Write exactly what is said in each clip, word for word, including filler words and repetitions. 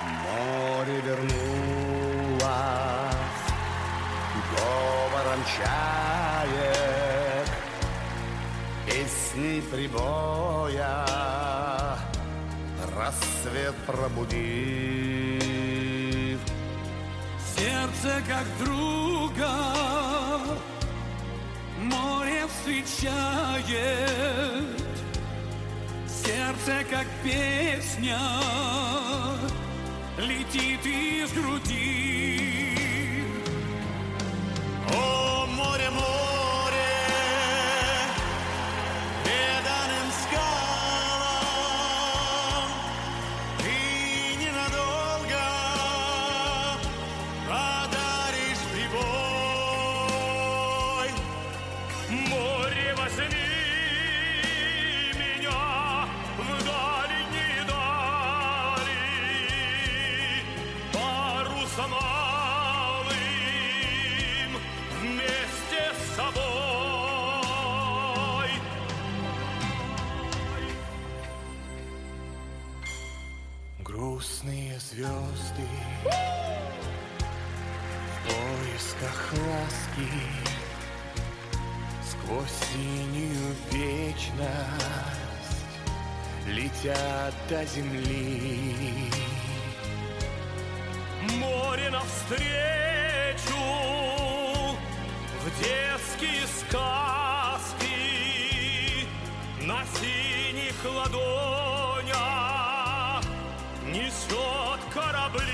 Море вернулось говором чаек, песней прибоя, рассвет пробудив. Сердце как друга море встречает, сердце как песня летит из груди. О, море, море, преданным скалам, ты ненадолго подаришь прибой. Море, возьми меня в дальние дали, парусом алым вместе с собой. Грустные звезды в поисках ласки сквозь синюю вечность летят до земли. Море навстречу в детские сказки на синих ладонях несет корабли.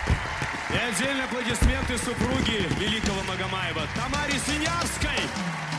И отдельно аплодисменты супруги великого Магомаева Тамаре Синявской.